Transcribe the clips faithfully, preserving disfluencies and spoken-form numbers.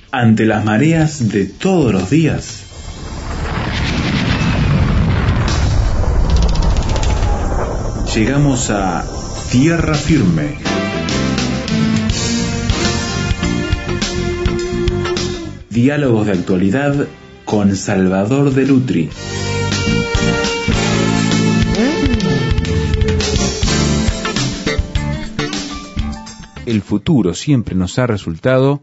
ante las mareas de todos los días. Llegamos a tierra firme. Diálogos de actualidad con Salvador de Lutri. El futuro siempre nos ha resultado,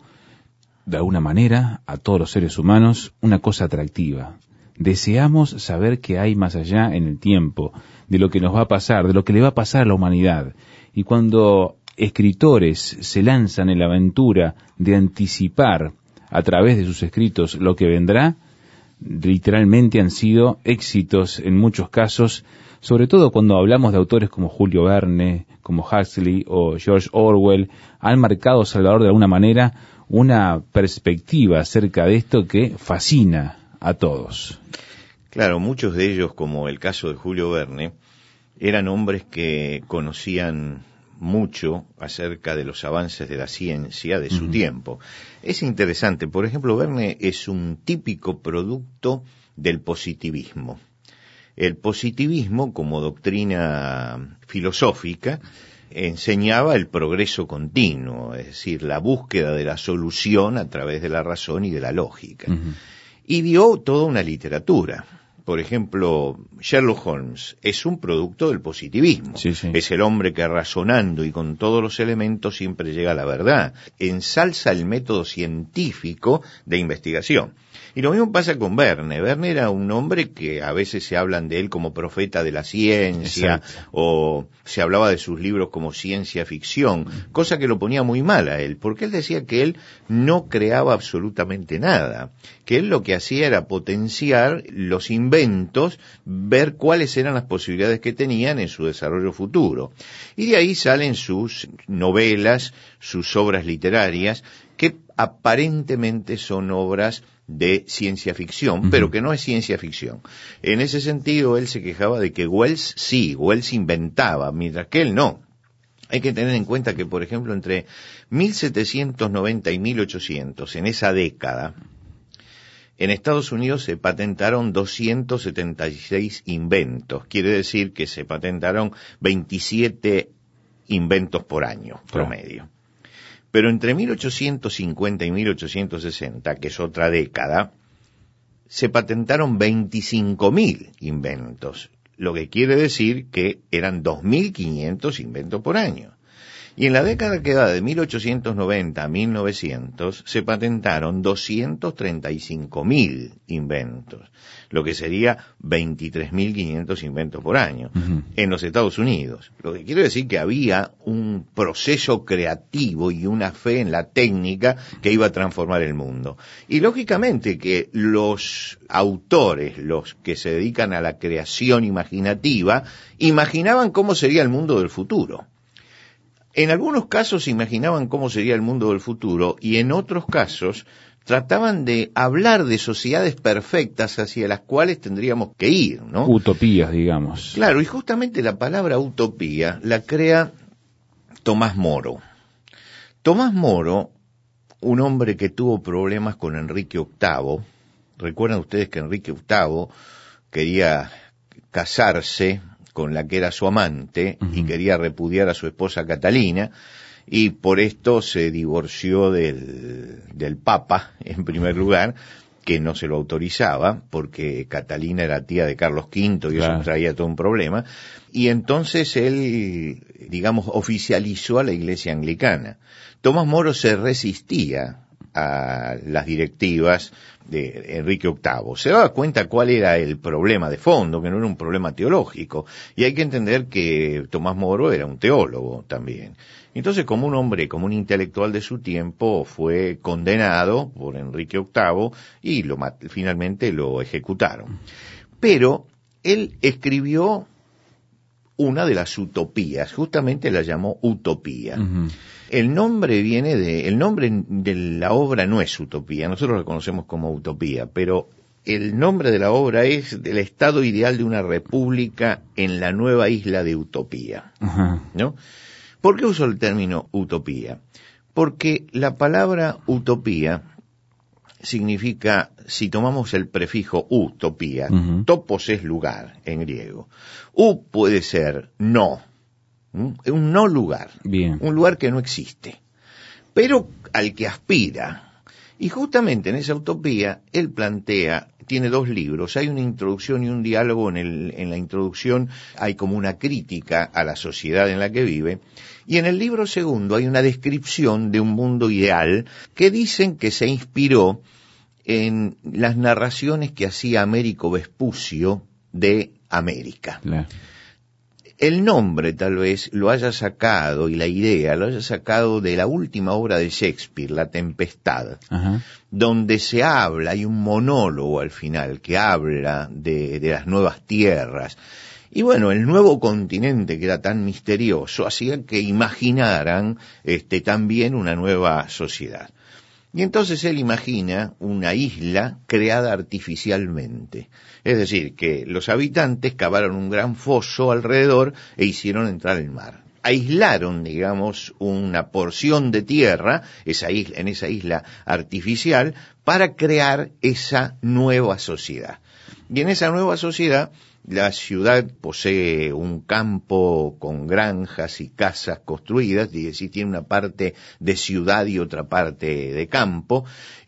de alguna manera, a todos los seres humanos, una cosa atractiva. Deseamos saber qué hay más allá en el tiempo, de lo que nos va a pasar, de lo que le va a pasar a la humanidad. Y cuando escritores se lanzan en la aventura de anticipar a través de sus escritos lo que vendrá, literalmente han sido éxitos en muchos casos, sobre todo cuando hablamos de autores como Julio Verne, como Huxley o George Orwell. Han marcado, Salvador, de alguna manera una perspectiva acerca de esto que fascina a todos. Claro, muchos de ellos, como el caso de Julio Verne, eran hombres que conocían mucho acerca de los avances de la ciencia de su uh-huh. tiempo. Es interesante, por ejemplo, Verne es un típico producto del positivismo. El positivismo, como doctrina filosófica, enseñaba el progreso continuo, es decir, la búsqueda de la solución a través de la razón y de la lógica. Uh-huh. Y dio toda una literatura. Por ejemplo, Sherlock Holmes es un producto del positivismo. Sí, sí. Es el hombre que razonando y con todos los elementos siempre llega a la verdad. Ensalza el método científico de investigación. Y lo mismo pasa con Verne. Verne era un hombre que a veces se hablan de él como profeta de la ciencia, exacto, o se hablaba de sus libros como ciencia ficción, cosa que lo ponía muy mal a él, porque él decía que él no creaba absolutamente nada, que él lo que hacía era potenciar los inventos, ver cuáles eran las posibilidades que tenían en su desarrollo futuro. Y de ahí salen sus novelas, sus obras literarias, que aparentemente son obras de ciencia ficción, uh-huh. pero que no es ciencia ficción. En ese sentido, él se quejaba de que Wells sí, Wells inventaba, mientras que él no. Hay que tener en cuenta que, por ejemplo, entre mil setecientos noventa y mil ochocientos, en esa década, en Estados Unidos se patentaron doscientos setenta y seis inventos. Quiere decir que se patentaron veintisiete inventos por año, promedio. Claro. Pero entre mil ochocientos cincuenta y mil ochocientos sesenta, que es otra década, se patentaron veinticinco mil inventos, lo que quiere decir que eran dos mil quinientos inventos por año. Y en la década que va de mil ochocientos noventa a mil novecientos se patentaron doscientos treinta y cinco mil inventos, lo que sería veintitrés mil quinientos inventos por año, uh-huh. en los Estados Unidos. Lo que quiere decir que había un proceso creativo y una fe en la técnica que iba a transformar el mundo. Y lógicamente que los autores, los que se dedican a la creación imaginativa, imaginaban cómo sería el mundo del futuro. En algunos casos imaginaban cómo sería el mundo del futuro y en otros casos trataban de hablar de sociedades perfectas hacia las cuales tendríamos que ir, ¿no? Utopías, digamos. Claro, y justamente la palabra utopía la crea Tomás Moro. Tomás Moro, un hombre que tuvo problemas con Enrique octavo, recuerdan ustedes que Enrique octavo quería casarse con la que era su amante, uh-huh. y quería repudiar a su esposa Catalina, y por esto se divorció del, del Papa, en primer lugar, que no se lo autorizaba, porque Catalina era tía de Carlos quinto, y claro, eso traía todo un problema, y entonces él, digamos, oficializó a la Iglesia Anglicana. Tomás Moro se resistía a las directivas de Enrique octavo. Se daba cuenta cuál era el problema de fondo, que no era un problema teológico, y hay que entender que Tomás Moro era un teólogo también. Entonces, como un hombre, como un intelectual de su tiempo, fue condenado por Enrique octavo y lo, finalmente lo ejecutaron. Pero él escribió una de las utopías, justamente la llamó Utopía. Uh-huh. El nombre viene de, el nombre de la obra no es Utopía, nosotros la conocemos como Utopía, pero el nombre de la obra es del estado ideal de una república en la nueva isla de Utopía, uh-huh. ¿no? ¿Por qué uso el término utopía? Porque la palabra utopía significa, si tomamos el prefijo utopía, uh-huh. topos es lugar en griego. U puede ser no, ¿Mm? un no lugar, Bien. un lugar que no existe, pero al que aspira. Y justamente en esa utopía, él plantea, tiene dos libros, hay una introducción y un diálogo. En, el, en la introducción hay como una crítica a la sociedad en la que vive, y en el libro segundo hay una descripción de un mundo ideal que dicen que se inspiró en las narraciones que hacía Américo Vespucio de América. Claro. El nombre tal vez lo haya sacado, y la idea lo haya sacado de la última obra de Shakespeare, La Tempestad, uh-huh. donde se habla, hay un monólogo al final que habla de, de las nuevas tierras. Y bueno, el nuevo continente que era tan misterioso hacía que imaginaran este, también una nueva sociedad. Y entonces él imagina una isla creada artificialmente. Es decir, que los habitantes cavaron un gran foso alrededor e hicieron entrar el mar. Aislaron, digamos, una porción de tierra esa isla, en esa isla artificial, para crear esa nueva sociedad. Y en esa nueva sociedad, la ciudad posee un campo con granjas y casas construidas, y decir, tiene una parte de ciudad y otra parte de campo,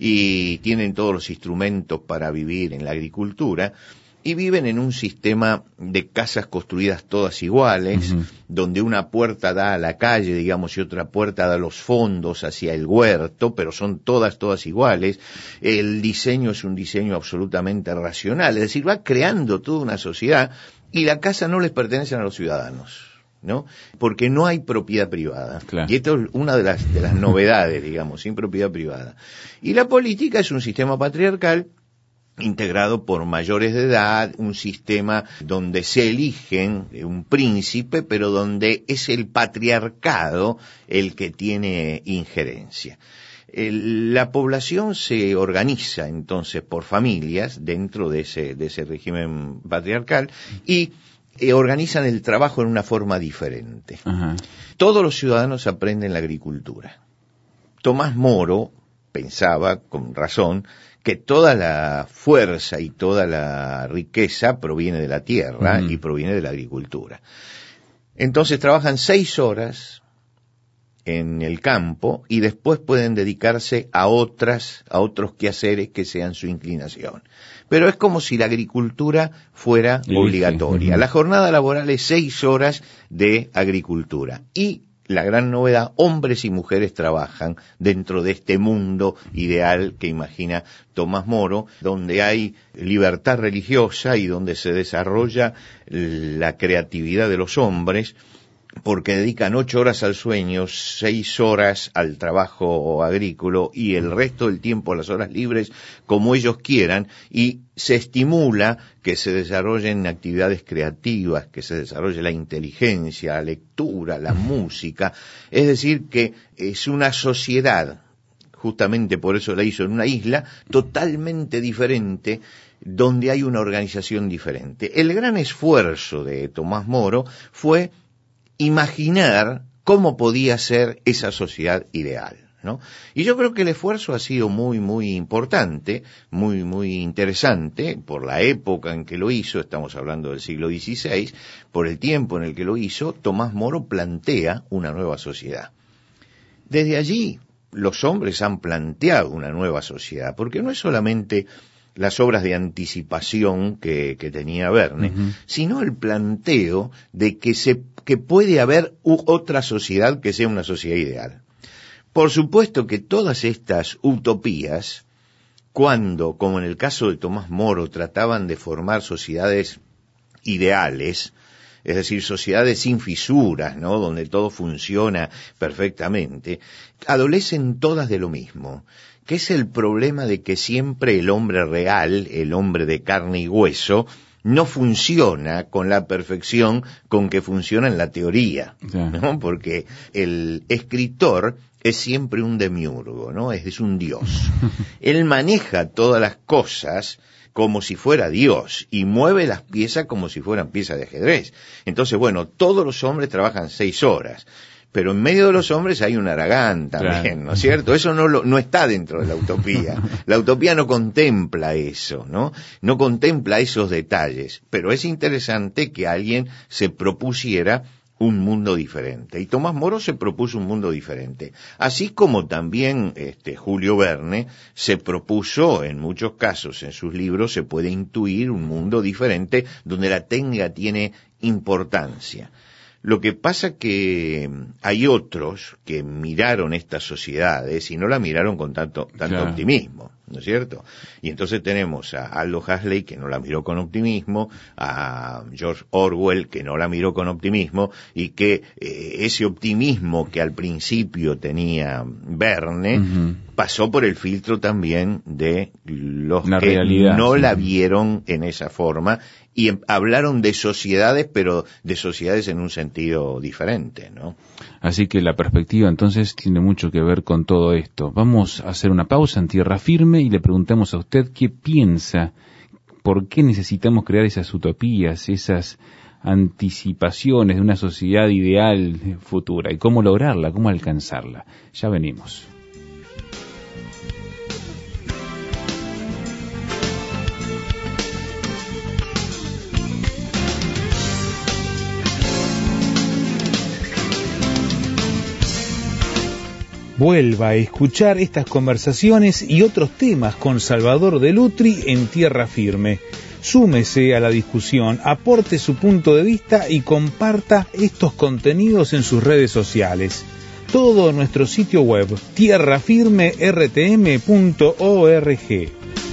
y tienen todos los instrumentos para vivir en la agricultura, y viven en un sistema de casas construidas todas iguales, uh-huh. donde una puerta da a la calle, digamos, y otra puerta da a los fondos hacia el huerto, pero son todas, todas iguales. El diseño es un diseño absolutamente racional, es decir, va creando toda una sociedad, y la casa no les pertenece a los ciudadanos, ¿no? Porque no hay propiedad privada. Claro. Y esto es una de las, de las novedades, digamos, sin propiedad privada. Y la política es un sistema patriarcal, integrado por mayores de edad, un sistema donde se eligen un príncipe, pero donde es el patriarcado el que tiene injerencia. El, la población se organiza entonces por familias dentro de ese, de ese régimen patriarcal, y eh, organizan el trabajo en una forma diferente. Uh-huh. Todos los ciudadanos aprenden la agricultura. Tomás Moro pensaba, con razón, que toda la fuerza y toda la riqueza proviene de la tierra uh-huh. y proviene de la agricultura. Entonces trabajan seis horas en el campo y después pueden dedicarse a otras, a otros quehaceres que sean su inclinación. Pero es como si la agricultura fuera sí, obligatoria. Uh-huh. La jornada laboral es seis horas de agricultura. Y la gran novedad, hombres y mujeres trabajan dentro de este mundo ideal que imagina Tomás Moro, donde hay libertad religiosa y donde se desarrolla la creatividad de los hombres, porque dedican ocho horas al sueño, seis horas al trabajo agrícola y el resto del tiempo, las horas libres, como ellos quieran, y se estimula que se desarrollen actividades creativas, que se desarrolle la inteligencia, la lectura, la música. Es decir, que es una sociedad, justamente por eso la hizo en una isla, totalmente diferente, donde hay una organización diferente. El gran esfuerzo de Tomás Moro fue imaginar cómo podía ser esa sociedad ideal, ¿no? Y yo creo que el esfuerzo ha sido muy, muy importante, muy, muy interesante, por la época en que lo hizo, estamos hablando del siglo dieciséis, por el tiempo en el que lo hizo, Tomás Moro plantea una nueva sociedad. Desde allí, los hombres han planteado una nueva sociedad, porque no es solamente las obras de anticipación que, que tenía Verne, uh-huh. sino el planteo de que se que puede haber u- otra sociedad que sea una sociedad ideal. Por supuesto que todas estas utopías, cuando, como en el caso de Tomás Moro, trataban de formar sociedades ideales, es decir, sociedades sin fisuras, ¿no?, donde todo funciona perfectamente, adolecen todas de lo mismo, que es el problema de que siempre el hombre real, el hombre de carne y hueso, no funciona con la perfección con que funciona en la teoría, ¿no? Porque el escritor es siempre un demiurgo, ¿no? Es, es un dios. Él maneja todas las cosas como si fuera Dios y mueve las piezas como si fueran piezas de ajedrez. Entonces, bueno, todos los hombres trabajan seis horas, pero en medio de los hombres hay un Aragán también, claro. ¿No es cierto? Eso no lo, no está dentro de la utopía. La utopía no contempla eso, ¿no? No contempla esos detalles, pero es interesante que alguien se propusiera un mundo diferente. Y Tomás Moro se propuso un mundo diferente. Así como también este, Julio Verne se propuso, en muchos casos en sus libros, se puede intuir un mundo diferente donde la técnica tiene importancia. Lo que pasa que hay otros que miraron estas sociedades y no la miraron con tanto, tanto claro. optimismo, ¿no es cierto? Y entonces tenemos a Aldous Huxley, que no la miró con optimismo, a George Orwell, que no la miró con optimismo, y que eh, ese optimismo que al principio tenía Verne, uh-huh. pasó por el filtro también de los la que realidad, no sí. la vieron en esa forma, y hablaron de sociedades, pero de sociedades en un sentido diferente, ¿no? Así que la perspectiva entonces tiene mucho que ver con todo esto. Vamos a hacer una pausa en Tierra Firme y le preguntamos a usted qué piensa, por qué necesitamos crear esas utopías, esas anticipaciones de una sociedad ideal futura y cómo lograrla, cómo alcanzarla. Ya venimos. Vuelva a escuchar estas conversaciones y otros temas con Salvador de Lutri en Tierra Firme. Súmese a la discusión, aporte su punto de vista y comparta estos contenidos en sus redes sociales. Todo en nuestro sitio web tierra firme r t m punto org.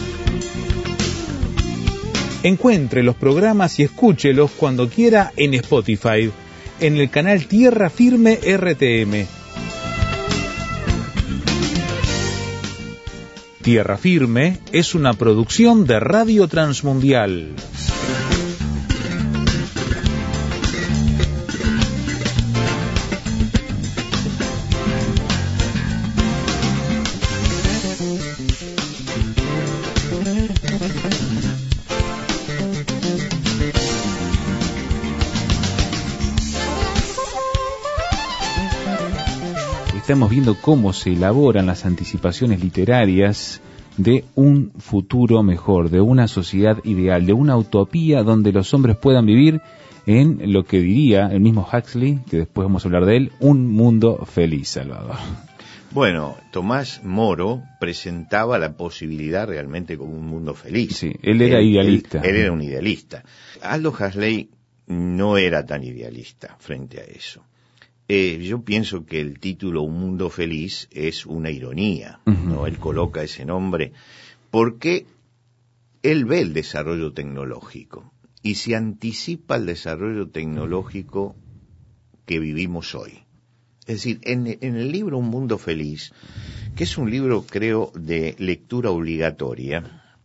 Encuentre los programas y escúchelos cuando quiera en Spotify, en el canal Tierra Firme R T M. Tierra Firme es una producción de Radio Transmundial. Estamos viendo cómo se elaboran las anticipaciones literarias de un futuro mejor, de una sociedad ideal, de una utopía donde los hombres puedan vivir en lo que diría el mismo Huxley, que después vamos a hablar de él, un mundo feliz, Salvador. Bueno, Tomás Moro presentaba la posibilidad realmente como un mundo feliz. Sí, él era él, idealista. Él, él era un idealista. Aldous Huxley no era tan idealista frente a eso. Eh, yo pienso que el título Un Mundo Feliz es una ironía, uh-huh. ¿no? Él coloca ese nombre porque él ve el desarrollo tecnológico y se anticipa al desarrollo tecnológico que vivimos hoy. Es decir, en, en el libro Un Mundo Feliz, que es un libro, creo, de lectura obligatoria,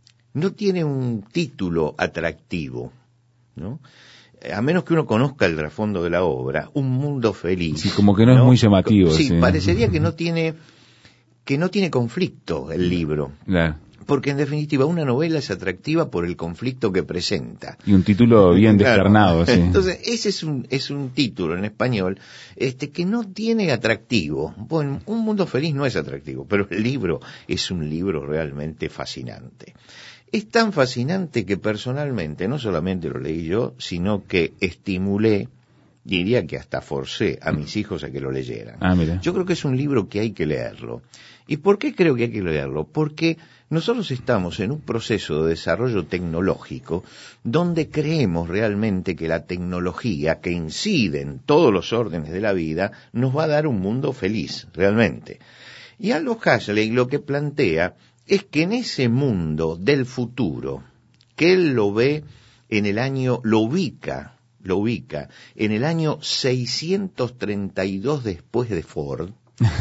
no tiene un título atractivo, ¿no? A menos que uno conozca el trasfondo de la obra, Un Mundo Feliz. Sí, como que no, no es muy llamativo. Sí, sí, parecería que no tiene, que no tiene conflicto el libro. Claro. Porque en definitiva una novela es atractiva por el conflicto que presenta. Y un título bien claro. descarnado, sí. Entonces, ese es un, es un título en español, este, que no tiene atractivo. Bueno, Un Mundo Feliz no es atractivo, pero el libro es un libro realmente fascinante. Es tan fascinante que personalmente no solamente lo leí yo, sino que estimulé, diría que hasta forcé a mis hijos a que lo leyeran. Ah, mira. Yo creo que es un libro que hay que leerlo. ¿Y por qué creo que hay que leerlo? Porque nosotros estamos en un proceso de desarrollo tecnológico donde creemos realmente que la tecnología que incide en todos los órdenes de la vida nos va a dar un mundo feliz, realmente. Y Aldous Huxley lo que plantea es que en ese mundo del futuro, que él lo ve en el año, lo ubica, lo ubica en el año seiscientos treinta y dos después de Ford,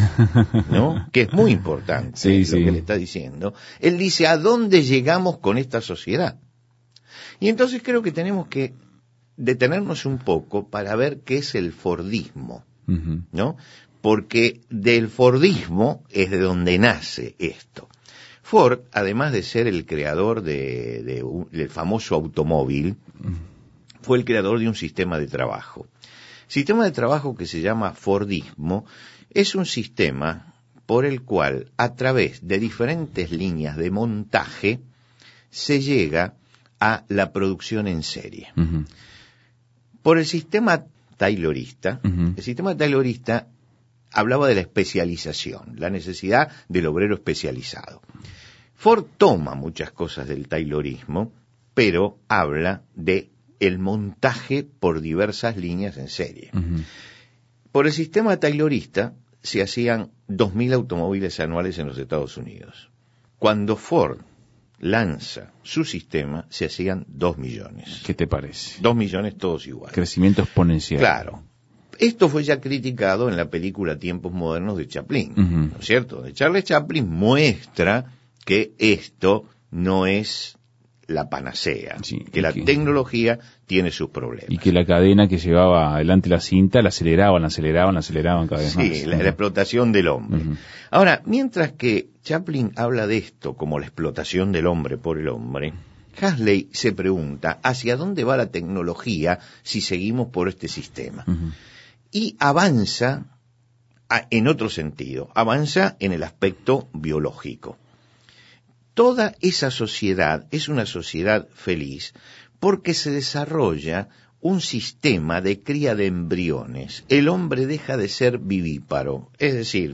¿no? Que es muy importante sí, lo sí. que le está diciendo. Él dice, ¿a dónde llegamos con esta sociedad? Y entonces creo que tenemos que detenernos un poco para ver qué es el Fordismo, uh-huh. ¿no? Porque del Fordismo es de donde nace esto. Ford, además de ser el creador de, de un, del famoso automóvil, fue el creador de un sistema de trabajo. Sistema de trabajo que se llama Fordismo es un sistema por el cual, a través de diferentes líneas de montaje, se llega a la producción en serie. Uh-huh. Por el sistema taylorista, uh-huh. el sistema taylorista hablaba de la especialización, la necesidad del obrero especializado. Ford toma muchas cosas del taylorismo, pero habla de el montaje por diversas líneas en serie. Uh-huh. Por el sistema taylorista se hacían dos mil automóviles anuales en los Estados Unidos. Cuando Ford lanza su sistema, se hacían dos millones. ¿Qué te parece? Dos millones todos iguales. Crecimiento exponencial. Claro. Esto fue ya criticado en la película Tiempos Modernos de Chaplin, uh-huh. ¿no es cierto? De Charles Chaplin muestra que esto no es la panacea, sí, que la que, tecnología tiene sus problemas. Y que la cadena que llevaba adelante la cinta la aceleraban, la aceleraban, la aceleraban cada vez sí, más. Sí, la, uh-huh. la explotación del hombre. Uh-huh. Ahora, mientras que Chaplin habla de esto como la explotación del hombre por el hombre, Huxley se pregunta hacia dónde va la tecnología si seguimos por este sistema. Uh-huh. Y avanza a, en otro sentido, avanza en el aspecto biológico. Toda esa sociedad es una sociedad feliz porque se desarrolla un sistema de cría de embriones. El hombre deja de ser vivíparo, es decir,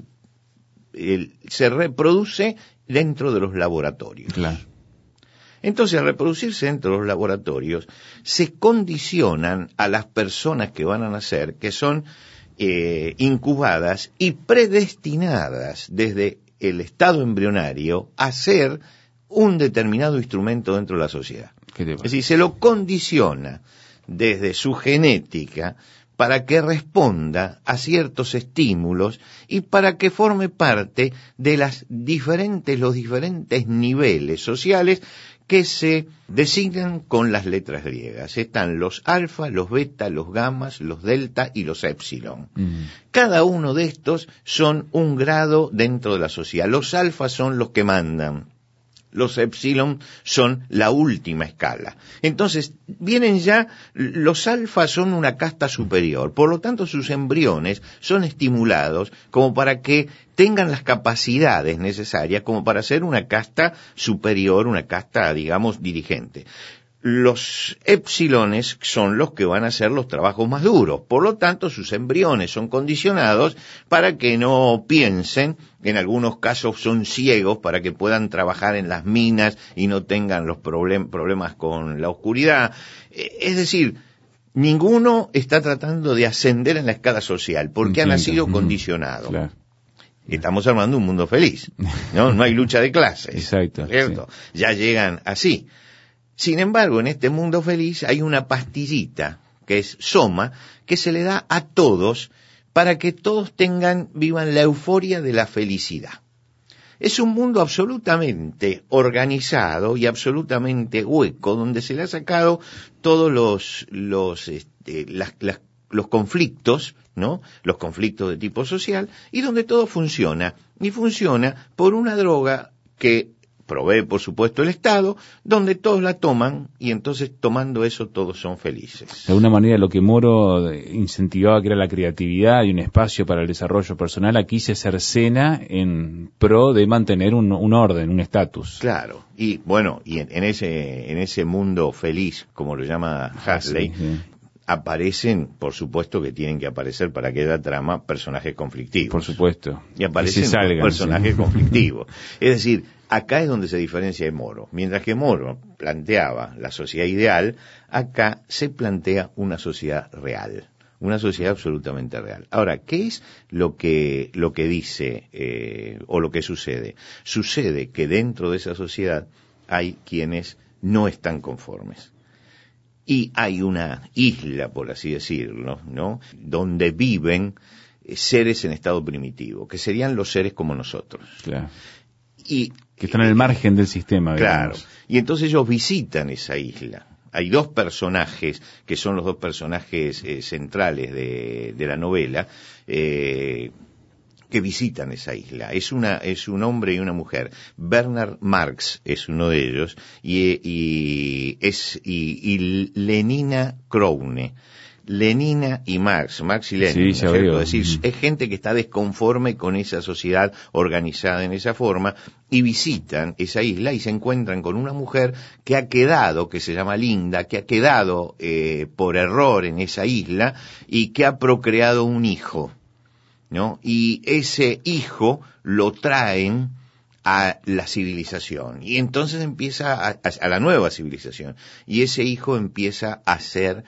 el, se reproduce dentro de los laboratorios. Claro. Entonces, al reproducirse dentro de los laboratorios, se condicionan a las personas que van a nacer, que son eh, incubadas y predestinadas desde el estado embrionario a ser un determinado instrumento dentro de la sociedad. Es decir, se lo condiciona desde su genética para que responda a ciertos estímulos y para que forme parte de las diferentes, los diferentes niveles sociales que se designan con las letras griegas. Están los alfa, los beta, los gamas, los delta y los epsilon. Mm. Cada uno de estos son un grado dentro de la sociedad. Los alfa son los que mandan. Los epsilon son la última escala. Entonces, vienen ya, los alfa son una casta superior, por lo tanto sus embriones son estimulados como para que tengan las capacidades necesarias como para ser una casta superior, una casta, digamos, dirigente. Los epsilones son los que van a hacer los trabajos más duros, por lo tanto sus embriones son condicionados para que no piensen, en algunos casos son ciegos para que puedan trabajar en las minas y no tengan los problem- problemas con la oscuridad. Es decir, ninguno está tratando de ascender en la escala social porque Entiendo. ha nacido mm, condicionado. Claro. Estamos armando un mundo feliz, ¿no? No hay lucha de clases. Exacto. ¿Cierto? Sí. Ya llegan así. Sin embargo, en este mundo feliz hay una pastillita, que es Soma, que se le da a todos para que todos tengan, vivan la euforia de la felicidad. Es un mundo absolutamente organizado y absolutamente hueco, donde se le ha sacado todos los, los, este, las, las, los conflictos, ¿no? Los conflictos de tipo social, y donde todo funciona. Y funciona por una droga que provee, por supuesto, el Estado, donde todos la toman, y entonces tomando eso todos son felices. De alguna manera lo que Moro incentivaba, que era la creatividad y un espacio para el desarrollo personal, aquí se cercena en pro de mantener un, un orden, un estatus. Claro, y bueno, y en, en ese en ese mundo feliz, como lo llama Huxley, sí, sí. aparecen, por supuesto que tienen que aparecer para que haya trama, personajes conflictivos. Por supuesto. Y aparecen salgan, personajes sí. conflictivos. Es decir, acá es donde se diferencia de Moro. Mientras que Moro planteaba la sociedad ideal, acá se plantea una sociedad real. Una sociedad absolutamente real. Ahora, ¿qué es lo que, lo que dice, eh, o lo que sucede? Sucede que dentro de esa sociedad hay quienes no están conformes. Y hay una isla, por así decirlo, ¿no? Donde viven seres en estado primitivo, que serían los seres como nosotros. Claro. Y que están en el margen del sistema, claro. digamos. Y entonces ellos visitan esa isla. Hay dos personajes, que son los dos personajes eh, centrales de, de la novela, eh, que visitan esa isla. Es una, es un hombre y una mujer. Bernard Marx es uno de ellos, y, y es, y, y Lenina Crowne. Lenina y Marx, Marx y Lenin, Sí, ¿no es cierto? veo. Es decir, es gente que está desconforme con esa sociedad organizada en esa forma y visitan esa isla y se encuentran con una mujer que ha quedado, que se llama Linda, que ha quedado eh, por error en esa isla y que ha procreado un hijo, ¿no? Y ese hijo lo traen a la civilización y entonces empieza a, a, a la nueva civilización y ese hijo empieza a ser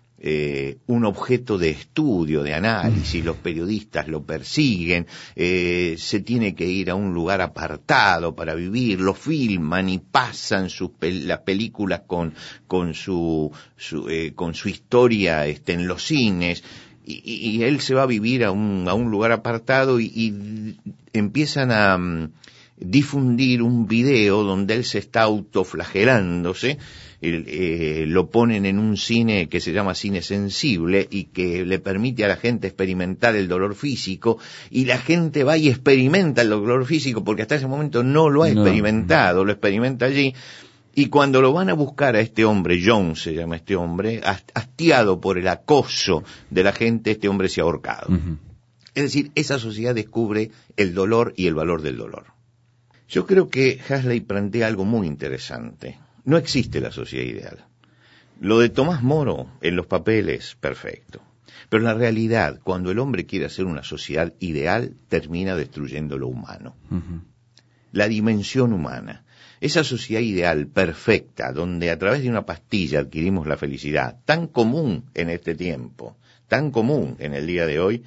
eh, un objeto de estudio, de análisis, los periodistas lo persiguen, eh, se tiene que ir a un lugar apartado para vivir, lo filman y pasan sus pel las películas con con su, su eh, con su historia este, en los cines. Y, y, y él se va a vivir a un, a un lugar apartado y, y empiezan a um, difundir un video donde él se está autoflagelándose, el, eh, lo ponen en un cine que se llama cine sensible y que le permite a la gente experimentar el dolor físico y la gente va y experimenta el dolor físico porque hasta ese momento no lo ha experimentado, no. Lo experimenta allí. Y cuando lo van a buscar a este hombre, John se llama este hombre, hastiado por el acoso de la gente, este hombre se ha ahorcado. Uh-huh. Es decir, esa sociedad descubre el dolor y el valor del dolor. Yo creo que Huxley plantea algo muy interesante. No existe la sociedad ideal. Lo de Tomás Moro en los papeles, perfecto. Pero en la realidad, cuando el hombre quiere hacer una sociedad ideal, termina destruyendo lo humano. Uh-huh. La dimensión humana. Esa sociedad ideal, perfecta, donde a través de una pastilla adquirimos la felicidad, tan común en este tiempo, tan común en el día de hoy,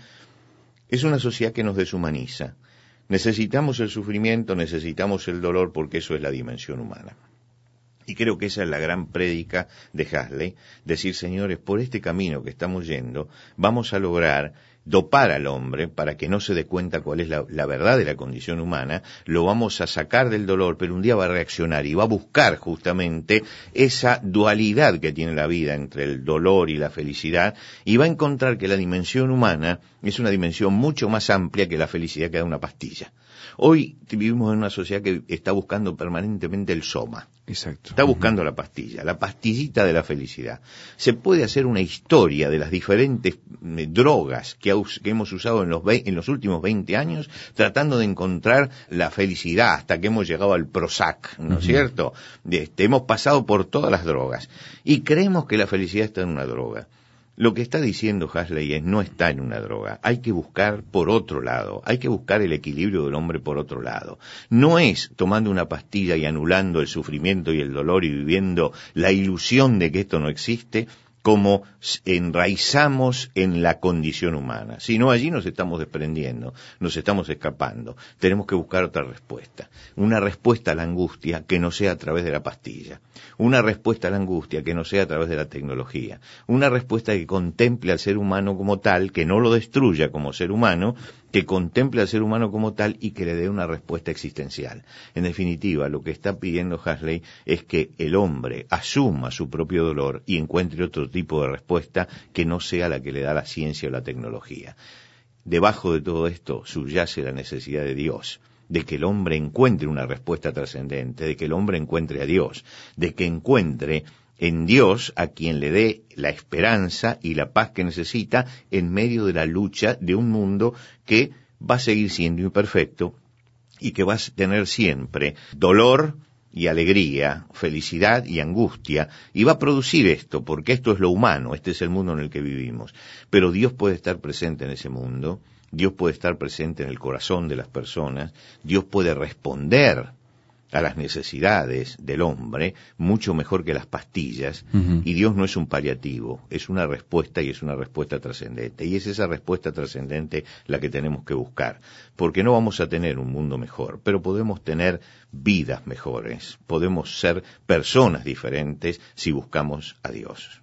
es una sociedad que nos deshumaniza. Necesitamos el sufrimiento, necesitamos el dolor, porque eso es la dimensión humana. Y creo que esa es la gran prédica de Huxley, decir, señores, por este camino que estamos yendo, vamos a lograr dopar al hombre para que no se dé cuenta cuál es la, la verdad de la condición humana, lo vamos a sacar del dolor, pero un día va a reaccionar y va a buscar justamente esa dualidad que tiene la vida entre el dolor y la felicidad, y va a encontrar que la dimensión humana es una dimensión mucho más amplia que la felicidad que da una pastilla. Hoy vivimos en una sociedad que está buscando permanentemente el soma. Exacto. Está buscando la pastilla, la pastillita de la felicidad. Se puede hacer una historia de las diferentes eh, drogas que, que hemos usado en los, en los últimos veinte años, tratando de encontrar la felicidad, hasta que hemos llegado al Prozac, ¿no es uh-huh. cierto? Este, hemos pasado por todas las drogas. Y creemos que la felicidad está en una droga. Lo que está diciendo Huxley es, no está en una droga, hay que buscar por otro lado, hay que buscar el equilibrio del hombre por otro lado. No es tomando una pastilla y anulando el sufrimiento y el dolor y viviendo la ilusión de que esto no existe, como enraizamos en la condición humana. Si no, allí nos estamos desprendiendo, nos estamos escapando. Tenemos que buscar otra respuesta. Una respuesta a la angustia que no sea a través de la pastilla. Una respuesta a la angustia que no sea a través de la tecnología. Una respuesta que contemple al ser humano como tal, que no lo destruya como ser humano, que contemple al ser humano como tal y que le dé una respuesta existencial. En definitiva, lo que está pidiendo Huxley es que el hombre asuma su propio dolor y encuentre otro tipo de respuesta que no sea la que le da la ciencia o la tecnología. Debajo de todo esto subyace la necesidad de Dios, de que el hombre encuentre una respuesta trascendente, de que el hombre encuentre a Dios, de que encuentre en Dios a quien le dé la esperanza y la paz que necesita en medio de la lucha de un mundo que va a seguir siendo imperfecto y que va a tener siempre dolor y alegría, felicidad y angustia, y va a producir esto, porque esto es lo humano, este es el mundo en el que vivimos. Pero Dios puede estar presente en ese mundo, Dios puede estar presente en el corazón de las personas, Dios puede responder a las necesidades del hombre mucho mejor que las pastillas, uh-huh. y Dios no es un paliativo, es una respuesta y es una respuesta trascendente, y es esa respuesta trascendente la que tenemos que buscar, porque no vamos a tener un mundo mejor, pero podemos tener vidas mejores, podemos ser personas diferentes si buscamos a Dios.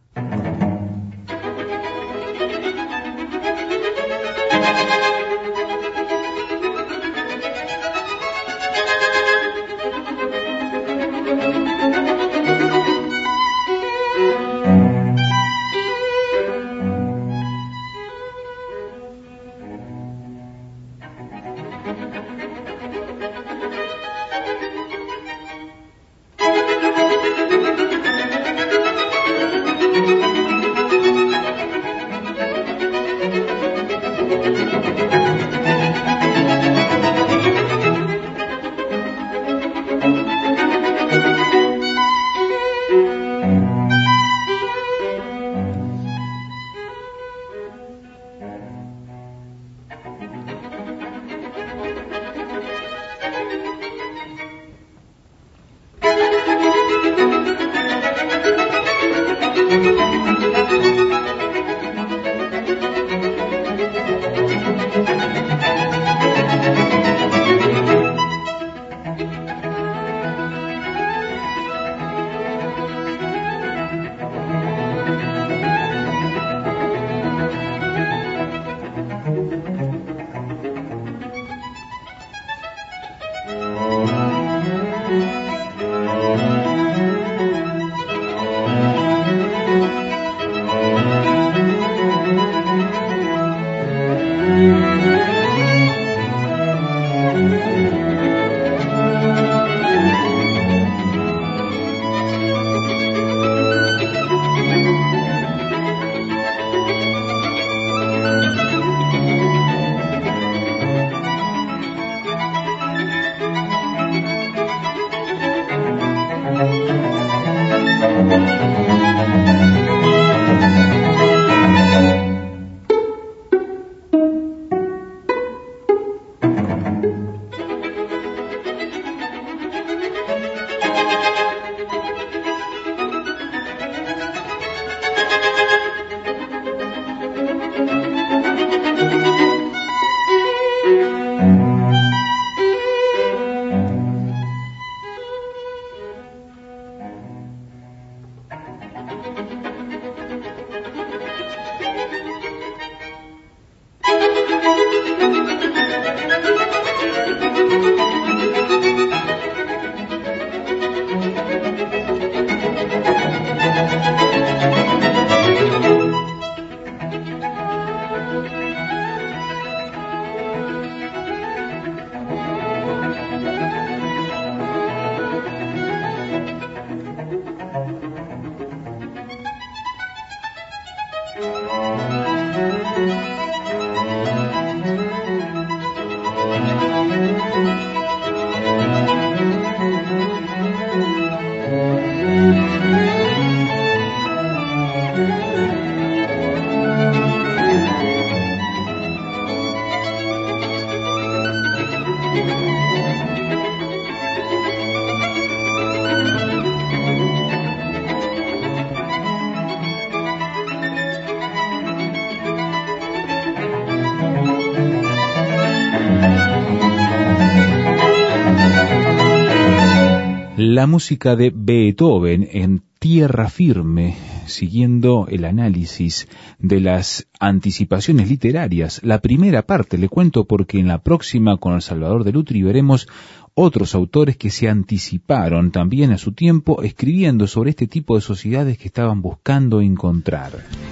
La música de Beethoven en Tierra Firme, siguiendo el análisis de las anticipaciones literarias. La primera parte, le cuento porque en la próxima con el Salvador de Lutri veremos otros autores que se anticiparon también a su tiempo escribiendo sobre este tipo de sociedades que estaban buscando encontrar.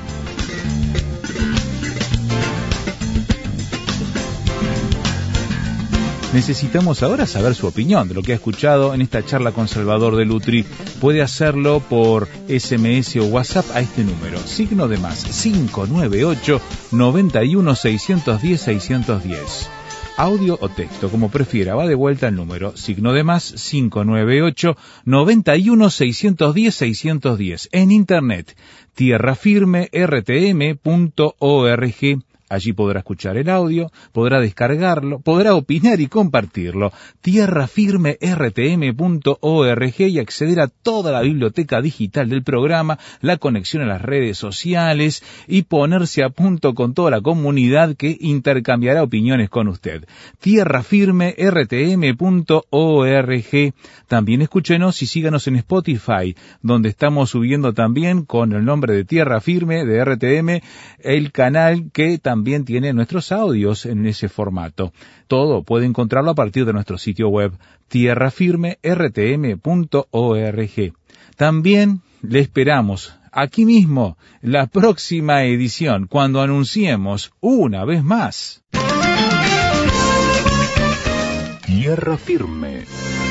Necesitamos ahora saber su opinión de lo que ha escuchado en esta charla con Salvador de Lutri. Puede hacerlo por ese eme ese o WhatsApp a este número, signo de más, cinco nueve ocho, nueve uno, seis uno cero, seis uno cero. Audio o texto, como prefiera, va de vuelta el número, signo de más, cinco nueve ocho, nueve uno, seis uno cero, seis uno cero. En internet, tierra firme r t m punto org. Allí podrá escuchar el audio, podrá descargarlo, podrá opinar y compartirlo. tierra firme r t m punto org y acceder a toda la biblioteca digital del programa, la conexión a las redes sociales y ponerse a punto con toda la comunidad que intercambiará opiniones con usted. tierra firme r t m punto org. También escúchenos y síganos en Spotify, donde estamos subiendo también con el nombre de Tierra Firme de R T M, el canal que también También tiene nuestros audios en ese formato. Todo puede encontrarlo a partir de nuestro sitio web, tierra firme r t m punto org. También le esperamos aquí mismo la próxima edición, cuando anunciemos una vez más. Tierra Firme.